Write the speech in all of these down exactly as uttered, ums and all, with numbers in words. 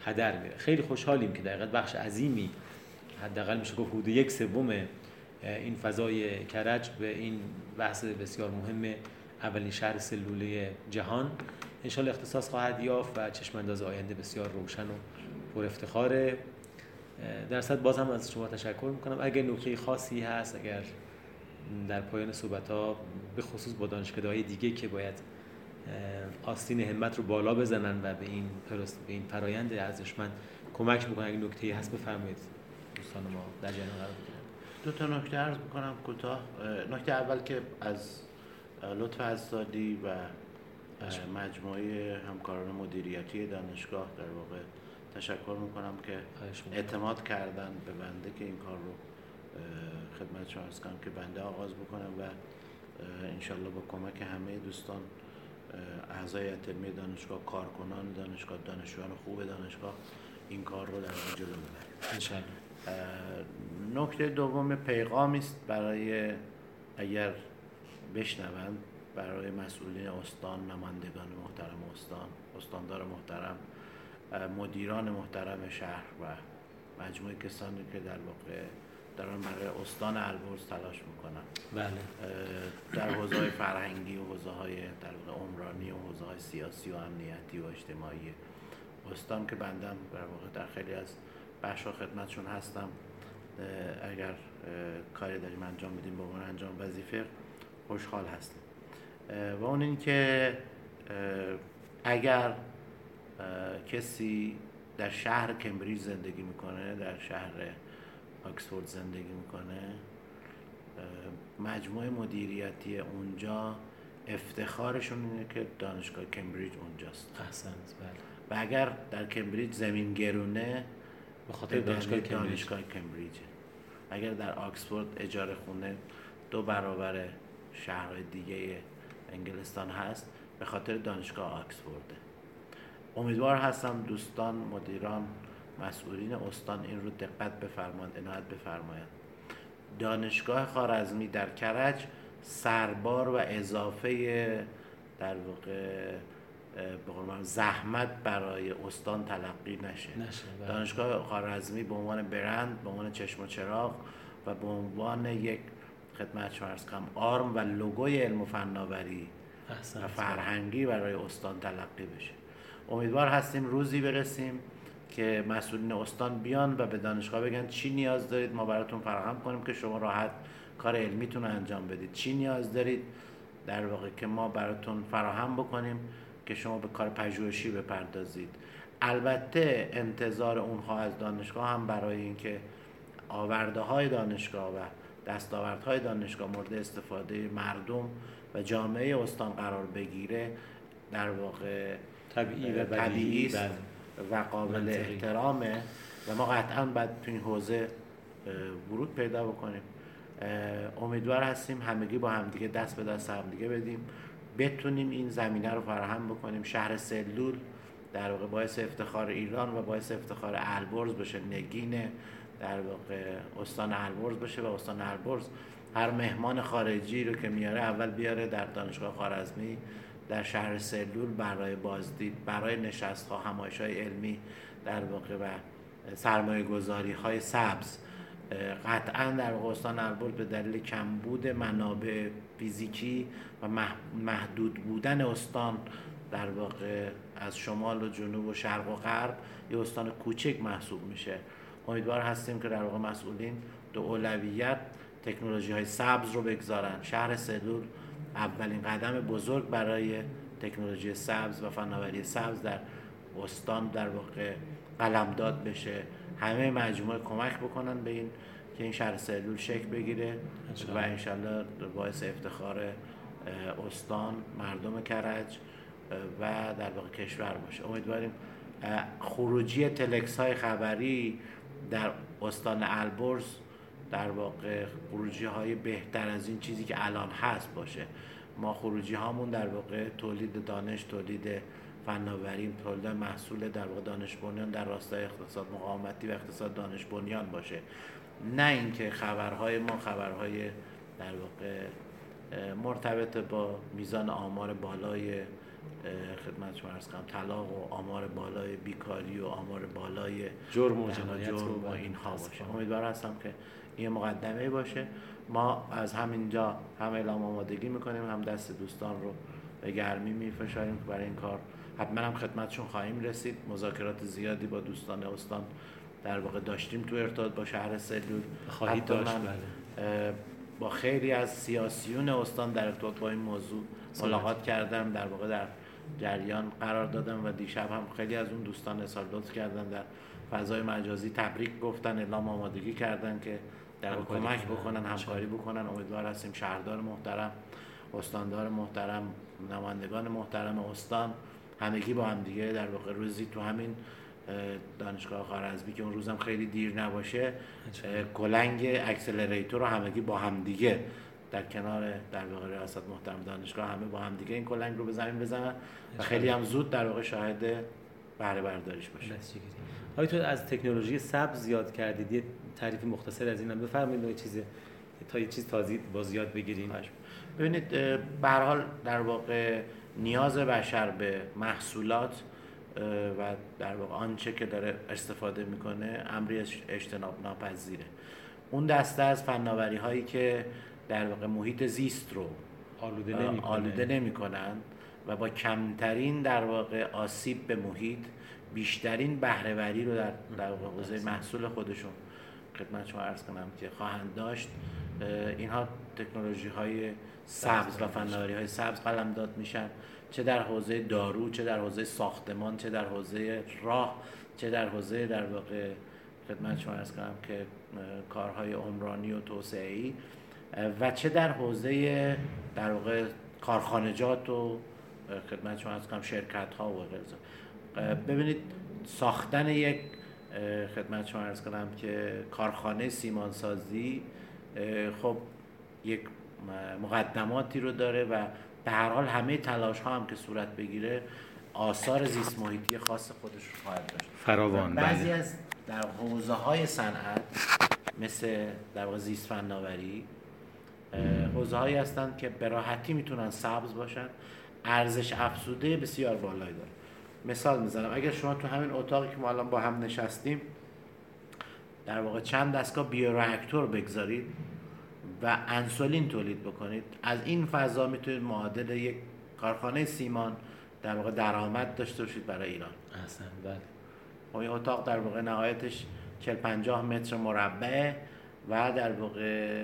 هدر میره. خیلی خوشحالیم که در حقیقت بخش عظیمی، حداقل میشه گفت حدود یک سوم این فضای کرج به این بحث بسیار مهم اولین شهر سلوله جهان انشالله اختصاص خواهد یافت و چشمانداز آینده بسیار روشن و پر افتخاره. در صد باز هم از شما تشکر میکنم. اگر نکته خاصی هست، اگر در پایان صحبت‌ها به خصوص با دانشکده‌های دیگه که باید آستین همت رو بالا بزنن و به این پروس به این فرایند ارزشمند کمک میکنن، اگه نکته‌ای هست بفرمایید دوستان ما در جریان قرار بدید. دو تا نکته عرض می‌کنم کوتاه. نکته اول که از لطف عزادی و مجموعه همکاران مدیریتی دانشگاه در واقع تشکر می‌کنم که اعتماد کردن به بنده که این کار رو خدمت شما عرض کنم که بنده آغاز بکنم و انشالله با کمک همه دوستان اعضای علمی دانشگاه، کارکنان دانشگاه، دانشجویان خوب دانشگاه این کار رو در واقع جلو ببریم انشالله. نکته دوم پیغامی است برای اگر بشنوند برای مسئولین استان، نمایندگان محترم استان، استاندار محترم، مدیران محترم شهر و مجموعه کسانی که در واقع دارن برای استان البرز تلاش میکنن. بله. در حوزه‌های فرهنگی و حوزه‌های در واقع عمرانی و حوزه‌های سیاسی و امنیتی و اجتماعی استان که بندم در واقع در خیلی از بخش‌ها خدمتشون هستم. اگر کاری داریم انجام میدیم به عنوان انجام وظیفه خوشحال هستیم. و اون این که اگر کسی در شهر کمبریج زندگی میکنه، در شهر آکسفورد زندگی میکنه، مجموعه مدیریتی اونجا افتخارشون اینه که دانشگاه کمبریج اونجاست. احسنت. بله. و اگر در کمبریج زمین گرونه به خاطر دانشگاه کمبریج. دانشگاه کمبریجه. اگر در آکسفورد اجاره خونه دو برابر شهرهای دیگه انگلستان هست به خاطر دانشگاه آکسفورده. امیدوار هستم دوستان، مدیران، مسئولین استان این رو دقت بفرمایند، عنایت بفرمایند. دانشگاه خوارزمی در کرج سربار و اضافه در واقع به قول زحمت برای استان تلقی نشه. نشه. دانشگاه خوارزمی به عنوان برند، به عنوان چشم و چراغ و به عنوان یک خدمت شما عرض کنم آرم و لوگوی علم و فناوری و فرهنگی برای استان تلقی بشه. امیدوار هستیم روزی برسیم که مسئولین استان بیان و به دانشگاه بگن چی نیاز دارید ما براتون فراهم کنیم که شما راحت کار علمیتون رو انجام بدید، چی نیاز دارید در واقع که ما براتون فراهم بکنیم که شما به کار پژوهشی بپردازید. البته انتظار اونها از دانشگاه هم برای اینکه آورده های دانشگاه و دستاوردهای دانشگاه مورد استفاده مردم و جامعه استان قرار بگیره در واقع طبیعی و طبیعی است و قابل احترامه و ما قطعا باید تو این حوزه ورود پیدا بکنیم. امیدوار هستیم همگی با همدیگه دست به دست همدیگه بدیم، بتونیم این زمینه رو فراهم بکنیم. شهر سلول در واقع باعث افتخار ایران و باعث افتخار البرز بشه، نگین در واقع استان البرز بشه و استان البرز هر مهمان خارجی رو که میاره اول بیاره در دانشگاه خوارزمی در شهر سلول برای بازدید، برای نشست‌ها، همایش‌های علمی در واقع و سرمایه‌گذاری‌های سبز. قطعاً در استان البرز به دلیل کمبود منابع فیزیکی و محدود بودن استان در واقع از شمال و جنوب و شرق و غرب یه استان کوچک محسوب میشه. امیدوار هستیم که در واقع مسئولین دو اولویت تکنولوژی‌های سبز رو بگذارن. شهر سلول اولین قدم بزرگ برای تکنولوژی سبز و فناوری سبز در استان در واقع قلمداد بشه. همه مجموعه کمک بکنن به این که این شهر سلول شکل بگیره و انشالله باعث افتخار استان، مردم کرج و در واقع کشور باشه. امیدواریم خروجی تلکس های خبری در استان البرز در واقع خروجی های بهتر از این چیزی که الان هست باشه. ما خروجی هامون در واقع تولید دانش، تولید فناوری، تولید محصول در واقع دانش بنیان در راستای اقتصاد مقاومتی و اقتصاد دانش بنیان باشه، نه اینکه خبرهای ما خبرهای در واقع مرتبط با میزان آمار بالای خدمت شما عرض کنم طلاق و آمار بالای بیکاری و آمار بالای جرم و جنایت و اینها باشه. امیدوار هستم که این مقدمه باشه. ما از همینجا هم اعلام آمادگی میکنیم، هم دست دوستان رو به گرمی میفشاریم که برای این کار حتما هم خدمتشون خواهیم رسید. مذاکرات زیادی با دوستان استان در واقع داشتیم تو ارتباط با شهر سلول. خواهید داشت. بله. با خیلی از سیاسیون استان در ارتباط با این موضوع ملاقات کردم، در واقع در جریان قرار دادم و دیشب هم خیلی از اون دوستان اظهار لطف کردن، در فضای مجازی تبریک گفتن، اعلام آمادگی کردن که در واقع کمک بکنن، همکاری بکنن. امیدوار هستیم شهردار محترم، استاندار محترم، نمایندگان محترم استان همگی با هم دیگه در واقع روزی تو همین دانشگاه خوارزمی که اون روزم خیلی دیر نباشه کلنگ اکسلراتور رو همگی با هم دیگه در کنار در واقع ریاست محترم دانشگاه همه با هم دیگه این کلنگ رو به زمین بزنن و خیلی هم زود در واقع شاهد بهره برداریش باشه. آیا تو از تکنولوژی سبز زیاد کردید، یه تعریف مختصر از اینم بفرمایید، یه چیز تا یه چیز تازه با زیاد بگیریم. ببینید به هر حال در واقع نیاز بشر به محصولات و در واقع آنچه که داره استفاده میکنه امری اجتناب ناپذیره. اون دسته از فناوری هایی که در واقع محیط زیست رو آلوده نمی آلوده نمی‌کنند و با کمترین در واقع آسیب به محیط بیشترین بهره‌وری رو در در واقع حوزه محصول خودشون خدمت شما عرض کنم که خواهند داشت. اینها تکنولوژی های سبز و فناوری های سبز قلمداد میشن، چه در حوزه دارو، چه در حوزه ساختمان، چه در حوزه راه، چه در حوزه در واقع خدمت شما عرض کنم که کارهای عمرانی و توسعه‌ای و چه در حوزه در واقع کارخانجات و خدمت شما عرض کنم شرکت ها و غیره. ببینید ساختن یک خدمت شما عرض کنم که کارخانه سیمانسازی خب یک مقدماتی رو داره و به هر حال همه تلاش ها هم که صورت بگیره آثار زیست محیطی خاص خودش رو خواهد داشت. فراوان. بعضی از در حوزه های صنعت مثل در واقع زیست فناوری حوزه هایی هستند که به راحتی میتونن سبز باشن، ارزش افزوده بسیار بالایی داره. مثال میزنم، اگر شما تو همین اتاقی که ما الان با هم نشستیم در واقع چند دستگاه بیوراکتور بگذارید و انسولین تولید بکنید، از این فضا میتونید معادل یک کارخانه سیمان در واقع درآمد داشته باشید برای ایران. احسن. بله. خب این اتاق در واقع نهایتش چهل پنجاه متر مربع و در واقع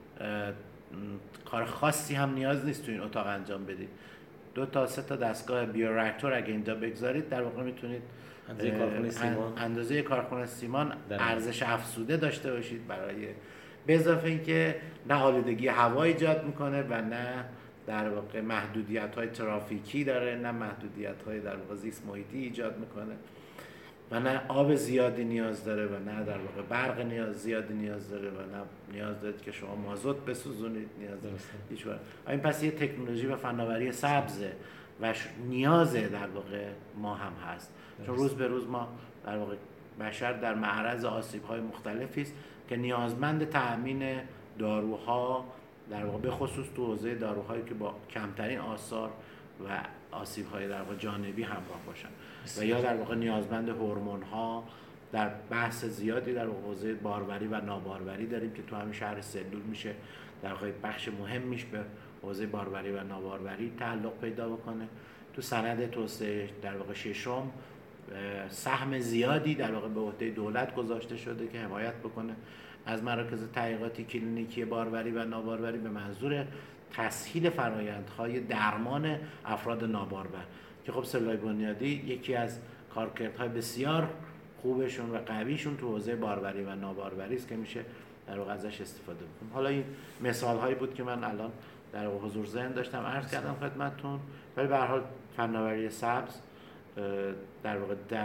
کار خاصی هم نیاز نیست تو این اتاق انجام بدید. دو تا سه تا دستگاه بیوراکتور اگه اینجا بگذارید در واقع میتونید اندازه کارخانه سیمان اندازه کارخانه سیمان ارزش افزوده داشته باشید برای به اضافه اینکه نه آلودگی هوا ایجاد میکنه و نه در واقع محدودیت‌های ترافیکی داره، نه محدودیت‌های در واقع زیست محیطی ایجاد میکنه و نه آب زیادی نیاز داره و نه در واقع برق نیاز زیادی نیاز داره و نه نیاز داره که شما مازوت بسوزونید نیاز داره هیچ وقت. این پس یه تکنولوژی و فناوری سبزه و نیاز در واقع ما هم هست، چون روز به روز ما در واقع بشر در معرض آسیب‌های مختلفی است که نیازمند تأمین داروها در واقع به خصوص تو حوزه داروهایی که با کمترین آثار و آسیب‌های در واقع جانبی همراه باشن و یا در واقع نیازمند هورمون‌ها در بحث زیادی در حوزه باروری و ناباروری داریم که تو همین شهر سلول میشه در واقع بخش مهمیش به حوزه باروری و ناباروری تعلق پیدا بکنه. تو سند توسعه در واقع ششم سهم زیادی در واقع به عهده دولت گذاشته شده که حمایت بکنه از مراکز تحقیقاتی کلینیکی باروری و ناباروری به منظور تسهیل فرآیندهای درمان افراد نابارور که خب سلولای بنیادی یکی از کارکردهای بسیار خوبشون و قویشون تو حوزه باروری و ناباروری است که میشه در واقع ازش استفاده بکنیم. حالا این مثال هایی بود که من الان در واقع حضور ذهن داشتم عرض کردم خدمتتون، ولی به هر حال فناوری سبز در واقع در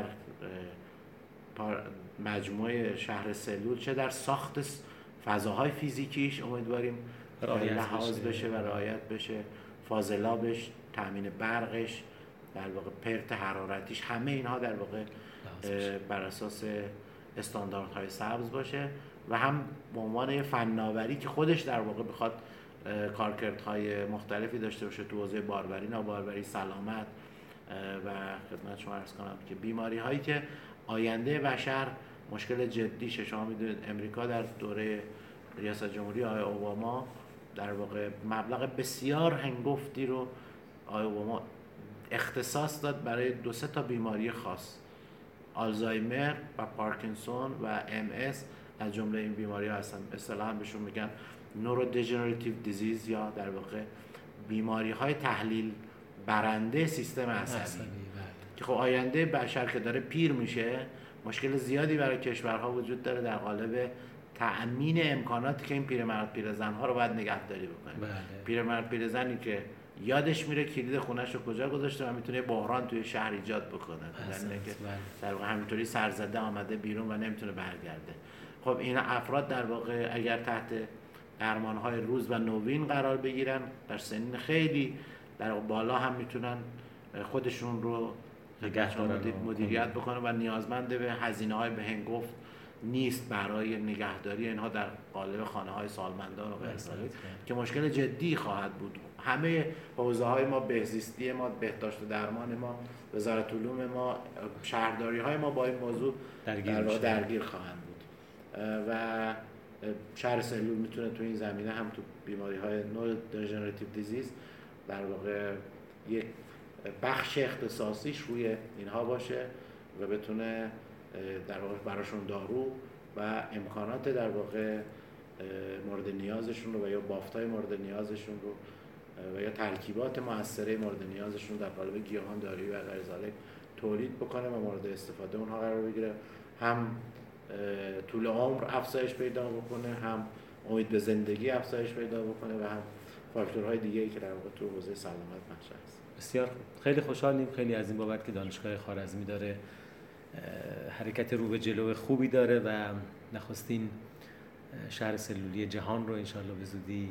مجموعه شهر سلول چه در ساخت فضاهای فیزیکیش امیدواریم لحاظ بشه و رعایت بشه، فاضلابش، تامین برقش، در واقع پرت حرارتیش، همه اینها در واقع بر اساس استانداردهای سبز باشه و هم به عنوان فناوری که خودش در واقع بخواد کارکردهای مختلفی داشته باشه تو حوزه باروری، ناباروری، سلامت و خدمت شما عرض کنم که بیماری هایی که آینده بشر مشکل جدیشه. شما میدونید امریکا در دوره ریاست جمهوری آقای اوباما در واقع مبلغ بسیار هنگفتی رو آقای اوباما اختصاص داد برای دو سه تا بیماری خاص، آلزایمر و پارکینسون و ام اس از جمله این بیماری ها هستن. اصطلاحاً بهشون میگن نورودژنراتیو دیزیز یا در واقع بیماری های تحلیل برنده سیستم عصبی که خب آینده بشر که داره پیر میشه مشکل زیادی برای کشورها وجود داره در قالب تأمین امکاناتی که این پیرمرد پیرزن‌ها رو باید نگهداری بکنه. بله. پیرمرد پیرزنی که یادش میره کلید خونه‌ش رو کجا گذاشته و میتونه بحران توی شهر ایجاد بکنه، یعنی که در واقع همینطوری سرزده آمده بیرون و نمیتونه برگرده. خب این افراد در واقع اگر تحت درمان‌های روز و نوین قرار بگیرن در سنین خیلی در بالا هم میتونن خودشون رو مدیریت بکنن و نیازمند به هزینه‌های بهنگفت نیست برای نگهداری اینها در قالب خانه‌های سالمندان و غیره که مشکل جدی خواهد بود. همه حوزه‌های ما، بهزیستی ما، بهداشت و درمان ما، وزارت علوم ما، شهرداری‌های ما با این موضوع درگیر, در درگیر خواهند بود و شهر سلول میتونه تو این زمینه هم تو بیماری‌های نورودژنراتیو دیزیز در واقع یک بخش اختصاصیش روی اینها باشه و بتونه در واقع براشون دارو و امکانات در واقع مورد نیازشون رو و یا بافتای مورد نیازشون رو و یا ترکیبات مؤثره مورد نیازشون در قالب گیاهان دارویی و غیر ذالک تولید بکنه و مورد استفاده اونها قرار بگیره. هم طول عمر افزایش پیدا بکنه، هم امید به زندگی افزایش پیدا بکنه و هم فاکتورهای دیگه‌ای که در واقع تو حوزه سلامت مطرح است. بسیار خیلی خوشحالیم خیلی از این بابت که دانشگاه خوارزمی داره حرکت رو به جلو خوبی داره و نخستین شهر سلولی جهان رو انشالله به زودی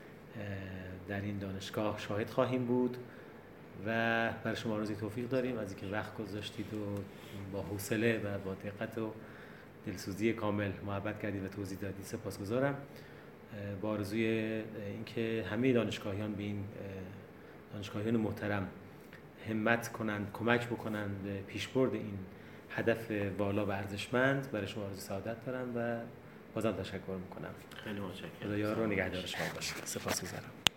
در این دانشگاه شاهد خواهیم بود و برای شما آرزوی توفیق داریم از اینکه وقت گذاشتید و با حوصله و با دقت و دلسوزی کامل محبت کردید و توضیح دادید. سپاسگزارم. با آرزوی اینکه همه دانشگاهیان به این دانشگاهیان محترم همت کنند، کمک بکنند به پیشبرد این هدف والا و ارزشمند. برای شما آرزوی سعادت دارم و بازم تشکر میکنم. خیلی متشکرم. خدایا رو نگهدار شما باشه. سپاسگزارم.